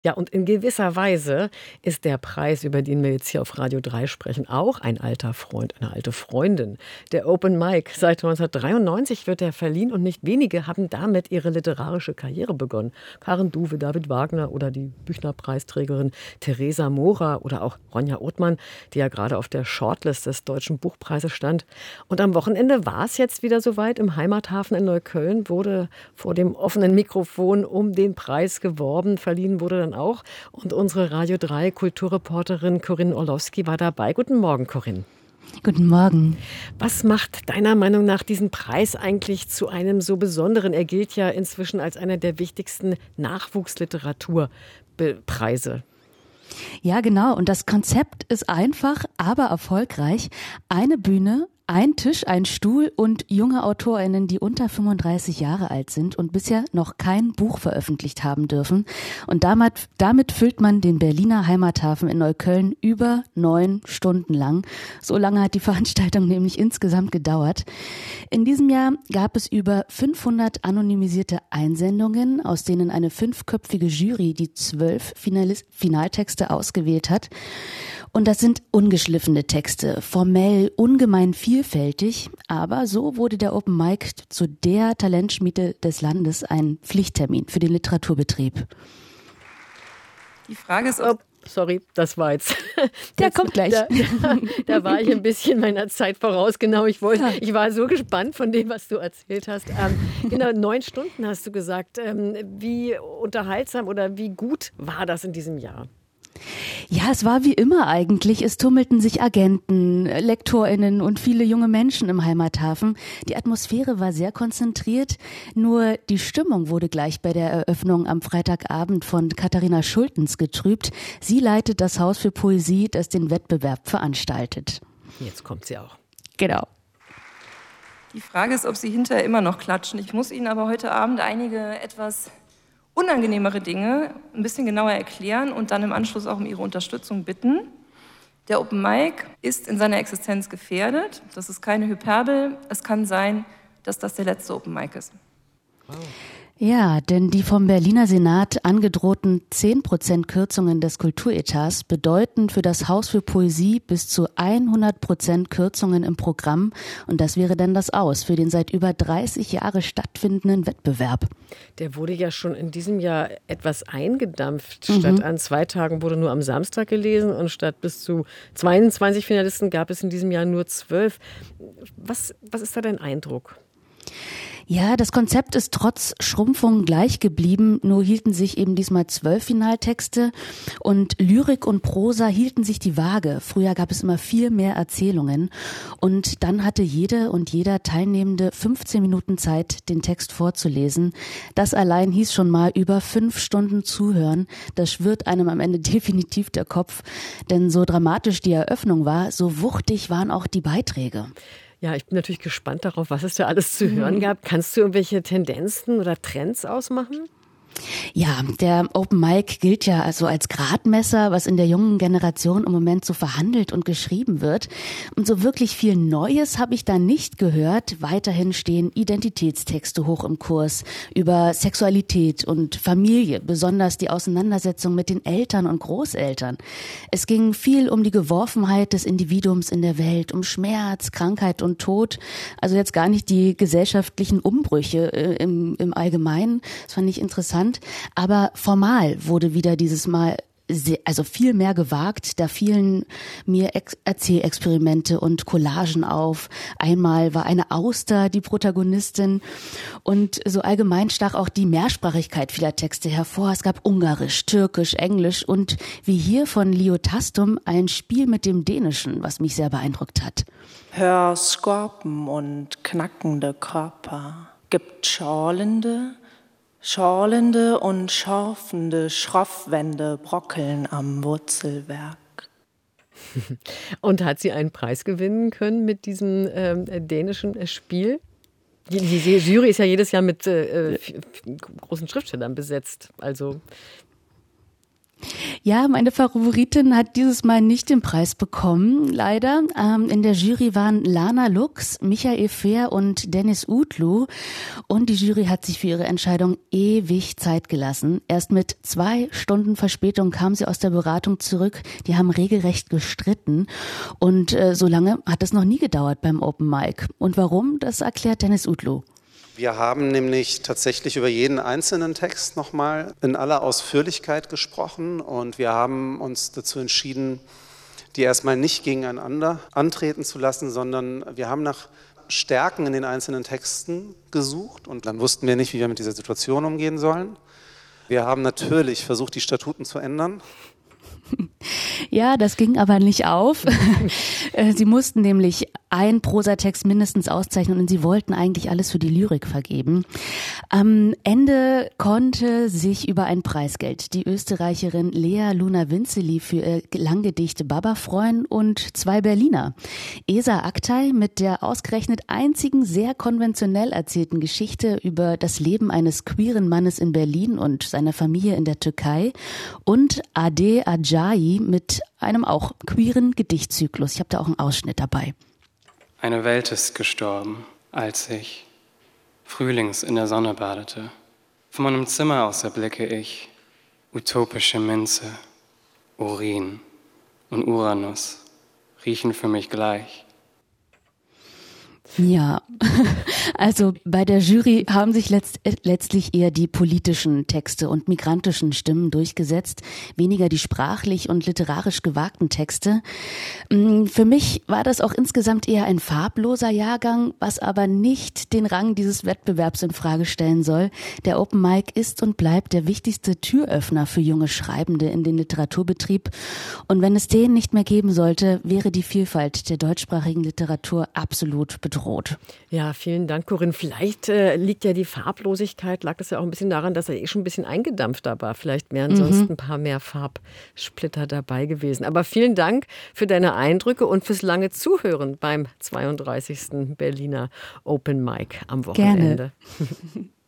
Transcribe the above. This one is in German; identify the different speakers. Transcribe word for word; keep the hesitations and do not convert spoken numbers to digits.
Speaker 1: Ja, und in gewisser Weise ist der Preis, über den wir jetzt hier auf Radio drei sprechen, auch ein alter Freund, eine alte Freundin. Der Open Mic. Seit neunzehnhundertdreiundneunzig wird er verliehen und nicht wenige haben damit ihre literarische Karriere begonnen. Karen Duwe, David Wagner oder die Büchner-Preisträgerin Theresa Mora oder auch Ronja Othmann, die ja gerade auf der Shortlist des Deutschen Buchpreises stand. Und am Wochenende war es jetzt wieder soweit. Im Heimathafen in Neukölln wurde vor dem offenen Mikrofon um den Preis geworben. Verliehen wurde dann auch. Und unsere Radio drei Kulturreporterin Corinne Orlowski war dabei. Guten Morgen, Corinne.
Speaker 2: Guten Morgen.
Speaker 1: Was macht deiner Meinung nach diesen Preis eigentlich zu einem so besonderen? Er gilt ja inzwischen als einer der wichtigsten Nachwuchsliteraturpreise.
Speaker 2: Ja, genau. Und das Konzept ist einfach, aber erfolgreich. Eine Bühne, ein Tisch, ein Stuhl und junge AutorInnen, die unter fünfunddreißig Jahre alt sind und bisher noch kein Buch veröffentlicht haben dürfen. Und damit, damit füllt man den Berliner Heimathafen in Neukölln über neun Stunden lang. So lange hat die Veranstaltung nämlich insgesamt gedauert. In diesem Jahr gab es über fünfhundert anonymisierte Einsendungen, aus denen eine fünfköpfige Jury die zwölf Finalis- Finaltexte ausgewählt hat. Und das sind ungeschliffene Texte, formell ungemein vielfältig, aber so wurde der Open Mic zu der Talentschmiede des Landes ein Pflichttermin für den Literaturbetrieb.
Speaker 1: Die Frage ist, ob... Sorry, das war jetzt...
Speaker 2: Der
Speaker 1: jetzt,
Speaker 2: kommt gleich.
Speaker 1: Da, da, da war ich ein bisschen meiner Zeit voraus. Genau, ich, wollte, ich war so gespannt von dem, was du erzählt hast. Ähm, genau, neun Stunden hast du gesagt. Ähm, wie unterhaltsam oder wie gut war das in diesem Jahr?
Speaker 2: Ja, es war wie immer eigentlich. Es tummelten sich Agenten, LektorInnen und viele junge Menschen im Heimathafen. Die Atmosphäre war sehr konzentriert, nur die Stimmung wurde gleich bei der Eröffnung am Freitagabend von Katharina Schultens getrübt. Sie leitet das Haus für Poesie, das den Wettbewerb veranstaltet.
Speaker 1: Jetzt kommt sie auch.
Speaker 2: Genau.
Speaker 3: Die Frage ist, ob Sie hinterher immer noch klatschen. Ich muss Ihnen aber heute Abend einige etwas unangenehmere Dinge ein bisschen genauer erklären und dann im Anschluss auch um Ihre Unterstützung bitten. Der Open Mic ist in seiner Existenz gefährdet. Das ist keine Hyperbel. Es kann sein, dass das der letzte Open Mic ist.
Speaker 2: Wow. Ja, denn die vom Berliner Senat angedrohten zehn Prozent Kürzungen des Kulturetats bedeuten für das Haus für Poesie bis zu hundert Prozent Kürzungen im Programm. Und das wäre dann das Aus für den seit über dreißig Jahren stattfindenden Wettbewerb.
Speaker 1: Der wurde ja schon in diesem Jahr etwas eingedampft.
Speaker 2: Mhm.
Speaker 1: Statt an zwei Tagen wurde nur am Samstag gelesen und statt bis zu zweiundzwanzig Finalisten gab es in diesem Jahr nur zwölf. Was, was ist da dein Eindruck?
Speaker 2: Ja, das Konzept ist trotz Schrumpfung gleich geblieben, nur hielten sich eben diesmal zwölf Finaltexte und Lyrik und Prosa hielten sich die Waage. Früher gab es immer viel mehr Erzählungen und dann hatte jede und jeder Teilnehmende fünfzehn Minuten Zeit, den Text vorzulesen. Das allein hieß schon mal über fünf Stunden zuhören. Das schwirrt einem am Ende definitiv der Kopf, denn so dramatisch die Eröffnung war, so wuchtig waren auch die Beiträge.
Speaker 1: Ja, ich bin natürlich gespannt darauf, was es da alles zu hören gab. Kannst du irgendwelche Tendenzen oder Trends ausmachen?
Speaker 2: Ja, der Open Mic gilt ja also als Gradmesser, was in der jungen Generation im Moment so verhandelt und geschrieben wird. Und so wirklich viel Neues habe ich da nicht gehört. Weiterhin stehen Identitätstexte hoch im Kurs über Sexualität und Familie, besonders die Auseinandersetzung mit den Eltern und Großeltern. Es ging viel um die Geworfenheit des Individuums in der Welt, um Schmerz, Krankheit und Tod. Also jetzt gar nicht die gesellschaftlichen Umbrüche äh, im, im Allgemeinen. Das fand ich interessant. Aber formal wurde wieder dieses Mal sehr, also viel mehr gewagt. Da fielen mir Ex- Erzählexperimente und Collagen auf. Einmal war eine Auster die Protagonistin und so allgemein stach auch die Mehrsprachigkeit vieler Texte hervor. Es gab Ungarisch, Türkisch, Englisch und wie hier von Leo Tastum ein Spiel mit dem Dänischen, was mich sehr beeindruckt hat.
Speaker 4: Hör Skorpen und knackende Körper, gibt schorlende, Schorlende und schorfende Schroffwände brockeln am Wurzelwerk.
Speaker 1: Und hat sie einen Preis gewinnen können mit diesem ähm, dänischen Spiel? Die, die Jury ist ja jedes Jahr mit äh, großen Schriftstellern besetzt. Also
Speaker 2: Ja, meine Favoritin hat dieses Mal nicht den Preis bekommen, leider. Ähm, in der Jury waren Lana Lux, Michael Fehr und Dennis Utlu. Und die Jury hat sich für ihre Entscheidung ewig Zeit gelassen. Erst mit zwei Stunden Verspätung kam sie aus der Beratung zurück. Die haben regelrecht gestritten. Und äh, so lange hat es noch nie gedauert beim Open Mic. Und warum, das erklärt Dennis Utlu.
Speaker 5: Wir haben nämlich tatsächlich über jeden einzelnen Text nochmal in aller Ausführlichkeit gesprochen und wir haben uns dazu entschieden, die erstmal nicht gegeneinander antreten zu lassen, sondern wir haben nach Stärken in den einzelnen Texten gesucht und dann wussten wir nicht, wie wir mit dieser Situation umgehen sollen. Wir haben natürlich versucht, die Statuten zu ändern.
Speaker 2: Ja, das ging aber nicht auf. Sie mussten nämlich einen Prosatext mindestens auszeichnen und sie wollten eigentlich alles für die Lyrik vergeben. Am Ende konnte sich über ein Preisgeld die Österreicherin Lea Luna Winzeli für ihr Langgedicht Baba freuen und zwei Berliner. Esa Aktay mit der ausgerechnet einzigen sehr konventionell erzählten Geschichte über das Leben eines queeren Mannes in Berlin und seiner Familie in der Türkei und Ade Ajayi mit einem auch queeren Gedichtzyklus. Ich habe da auch einen Ausschnitt dabei.
Speaker 6: Eine Welt ist gestorben, als ich frühlings in der Sonne badete. Von meinem Zimmer aus erblicke ich utopische Minze, Urin und Uranus riechen für mich gleich.
Speaker 2: Ja, also bei der Jury haben sich letzt, letztlich eher die politischen Texte und migrantischen Stimmen durchgesetzt, weniger die sprachlich und literarisch gewagten Texte. Für mich war das auch insgesamt eher ein farbloser Jahrgang, was aber nicht den Rang dieses Wettbewerbs in Frage stellen soll. Der Open Mic ist und bleibt der wichtigste Türöffner für junge Schreibende in den Literaturbetrieb. Und wenn es den nicht mehr geben sollte, wäre die Vielfalt der deutschsprachigen Literatur absolut bedroht.
Speaker 1: Ja, vielen Dank, Corinne. Vielleicht äh, liegt ja die Farblosigkeit, lag das ja auch ein bisschen daran, dass er eh schon ein bisschen eingedampfter war. Vielleicht wären mhm. sonst ein paar mehr Farbsplitter dabei gewesen. Aber vielen Dank für deine Eindrücke und fürs lange Zuhören beim zweiunddreißigsten Berliner Open Mic am Wochenende.
Speaker 2: Gerne.